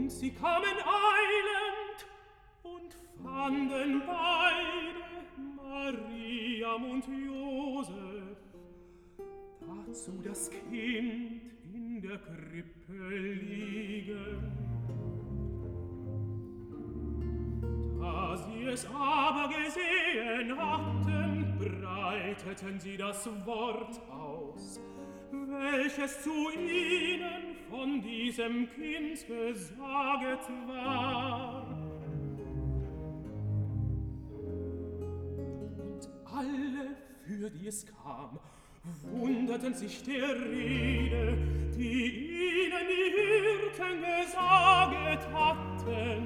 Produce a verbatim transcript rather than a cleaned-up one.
sie kamen eilend und fanden beide, Mariam und Josef, dazu das Kind in der Krippe liegen. Da sie es aber gesehen hatten, breiteten sie das Wort aus, welches zu ihnen von diesem Kind gesaget war. Und alle, für die es kam, wunderten sich der Rede, die ihnen die Hirten gesaget hatten.